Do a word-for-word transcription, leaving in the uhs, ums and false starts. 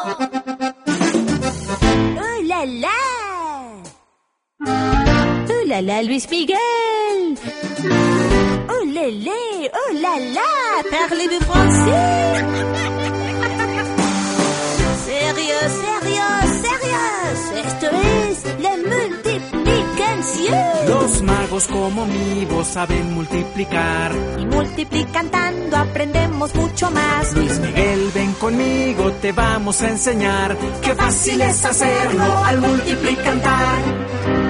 ¡Oh, la, la! ¡Oh, la, la, Luis Miguel! ¡Oh, la, la! ¡Oh, la, la! Parlez-vous français? ¡Sérieux, sérieux, sérieux! Esto es la multiplicación. Los magos como mi voz saben multiplicar. Y multiplicando aprendemos mucho más. Luis Miguel, ven conmigo, te vamos a enseñar. Qué fácil es hacerlo al multiplicar.